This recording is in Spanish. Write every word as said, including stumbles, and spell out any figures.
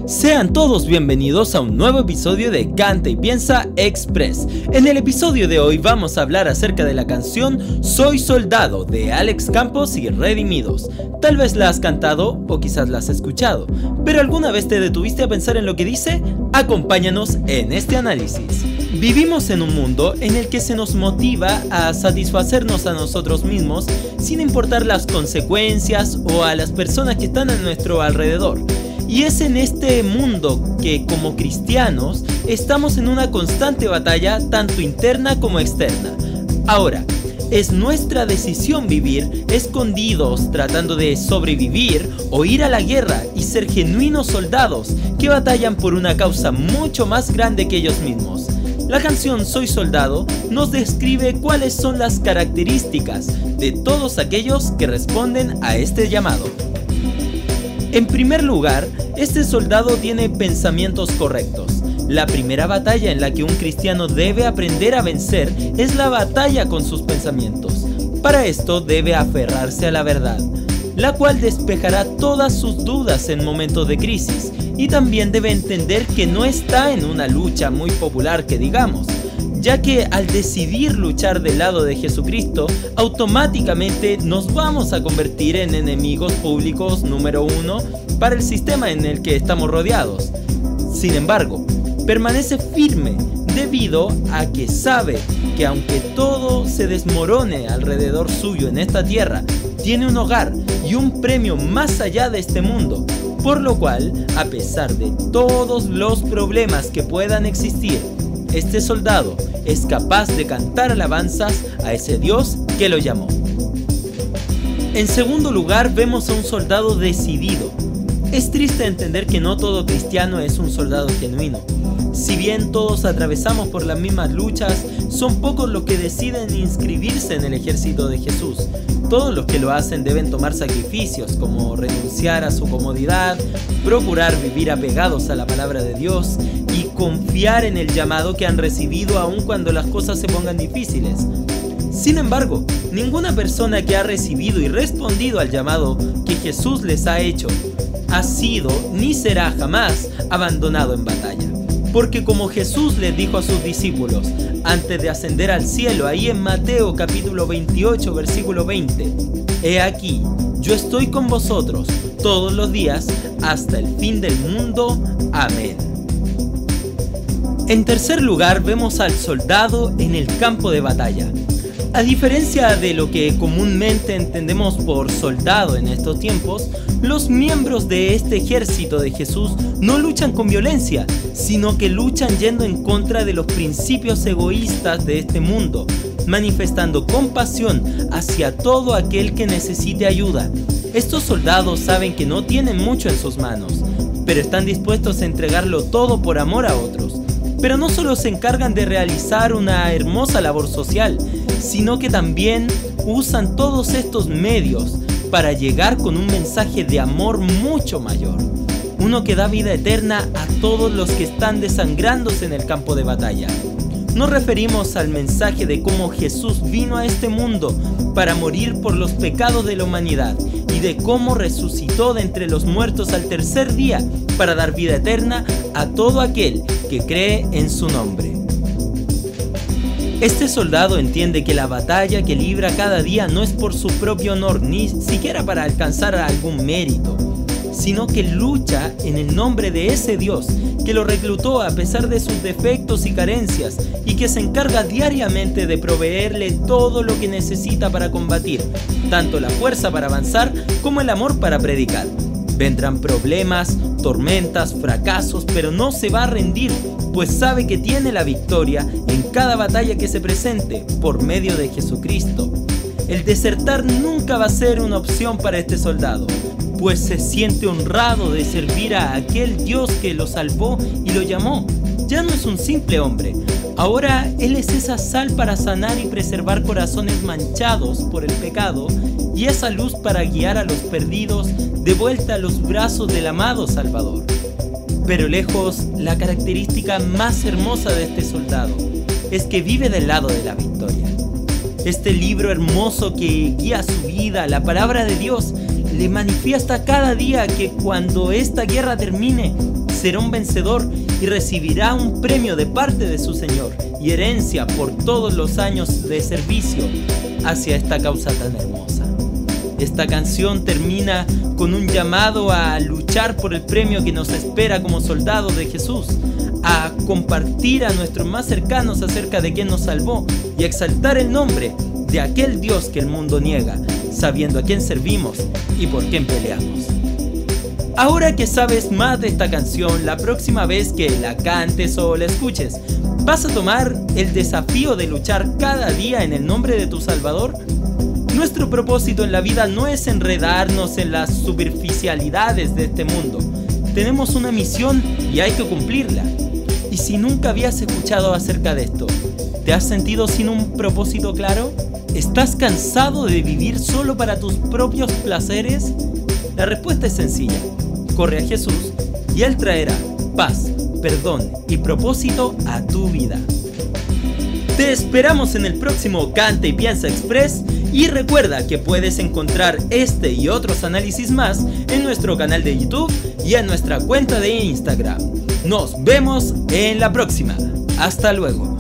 Sean todos bienvenidos a un nuevo episodio de Canta y Piensa Express. En el episodio de hoy vamos a hablar acerca de la canción Soy Soldado de Alex Campos y Redimidos. Tal vez la has cantado o quizás la has escuchado, pero ¿alguna vez te detuviste a pensar en lo que dice? Acompáñanos en este análisis. Vivimos en un mundo en el que se nos motiva a satisfacernos a nosotros mismos sin importar las consecuencias o a las personas que están a nuestro alrededor. Y es en este mundo que, como cristianos, estamos en una constante batalla tanto interna como externa. Ahora, es nuestra decisión vivir escondidos tratando de sobrevivir o ir a la guerra y ser genuinos soldados que batallan por una causa mucho más grande que ellos mismos. La canción Soy Soldado nos describe cuáles son las características de todos aquellos que responden a este llamado. En primer lugar, este soldado tiene pensamientos correctos. La primera batalla en la que un cristiano debe aprender a vencer es la batalla con sus pensamientos. Para esto debe aferrarse a la verdad, la cual despejará todas sus dudas en momentos de crisis, y también debe entender que no está en una lucha muy popular que digamos, ya que al decidir luchar del lado de Jesucristo, automáticamente nos vamos a convertir en enemigos públicos número uno para el sistema en el que estamos rodeados. Sin embargo, permanece firme debido a que sabe que aunque todo se desmorone alrededor suyo en esta tierra, tiene un hogar y un premio más allá de este mundo, por lo cual, a pesar de todos los problemas que puedan existir, este soldado es capaz de cantar alabanzas a ese Dios que lo llamó. En segundo lugar, vemos a un soldado decidido. Es triste entender que no todo cristiano es un soldado genuino. Si bien todos atravesamos por las mismas luchas, son pocos los que deciden inscribirse en el ejército de Jesús. Todos los que lo hacen deben tomar sacrificios como renunciar a su comodidad, procurar vivir apegados a la palabra de Dios y confiar en el llamado que han recibido aun cuando las cosas se pongan difíciles. Sin embargo, ninguna persona que ha recibido y respondido al llamado que Jesús les ha hecho ha sido ni será jamás abandonado en batalla. Porque como Jesús les dijo a sus discípulos antes de ascender al cielo, ahí en Mateo capítulo veintiocho versículo veinte, He aquí, yo estoy con vosotros todos los días hasta el fin del mundo. Amén. En tercer lugar, vemos al soldado en el campo de batalla. A diferencia de lo que comúnmente entendemos por soldado en estos tiempos, los miembros de este ejército de Jesús no luchan con violencia, sino que luchan yendo en contra de los principios egoístas de este mundo, manifestando compasión hacia todo aquel que necesite ayuda. Estos soldados saben que no tienen mucho en sus manos, pero están dispuestos a entregarlo todo por amor a otros. Pero no solo se encargan de realizar una hermosa labor social, sino que también usan todos estos medios para llegar con un mensaje de amor mucho mayor, uno que da vida eterna a todos los que están desangrándose en el campo de batalla. Nos referimos al mensaje de cómo Jesús vino a este mundo para morir por los pecados de la humanidad y de cómo resucitó de entre los muertos al tercer día para dar vida eterna a todo aquel que cree en su nombre. Este soldado entiende que la batalla que libra cada día no es por su propio honor, ni siquiera para alcanzar algún mérito, sino que lucha en el nombre de ese Dios que lo reclutó a pesar de sus defectos y carencias y que se encarga diariamente de proveerle todo lo que necesita para combatir, tanto la fuerza para avanzar como el amor para predicar. Vendrán problemas, tormentas, fracasos, pero no se va a rendir, pues sabe que tiene la victoria en cada batalla que se presente por medio de Jesucristo. El desertar nunca va a ser una opción para este soldado, pues se siente honrado de servir a aquel Dios que lo salvó y lo llamó. Ya no es un simple hombre, ahora Él es esa sal para sanar y preservar corazones manchados por el pecado y esa luz para guiar a los perdidos de vuelta a los brazos del amado Salvador. Pero lejos, la característica más hermosa de este soldado es que vive del lado de la victoria. Este libro hermoso que guía su vida, la palabra de Dios, le manifiesta cada día que cuando esta guerra termine, será un vencedor y recibirá un premio de parte de su Señor y herencia por todos los años de servicio hacia esta causa tan hermosa. Esta canción termina con un llamado a luchar por el premio que nos espera como soldados de Jesús, a compartir a nuestros más cercanos acerca de quien nos salvó y a exaltar el nombre de aquel Dios que el mundo niega, sabiendo a quién servimos y por quién peleamos. Ahora que sabes más de esta canción, la próxima vez que la cantes o la escuches, ¿vas a tomar el desafío de luchar cada día en el nombre de tu Salvador? Nuestro propósito en la vida no es enredarnos en las superficialidades de este mundo. Tenemos una misión y hay que cumplirla. Y si nunca habías escuchado acerca de esto, ¿te has sentido sin un propósito claro? ¿Estás cansado de vivir solo para tus propios placeres? La respuesta es sencilla. Corre a Jesús y Él traerá paz, perdón y propósito a tu vida. Te esperamos en el próximo Canta y Piensa Express y recuerda que puedes encontrar este y otros análisis más en nuestro canal de YouTube y en nuestra cuenta de Instagram. Nos vemos en la próxima. Hasta luego.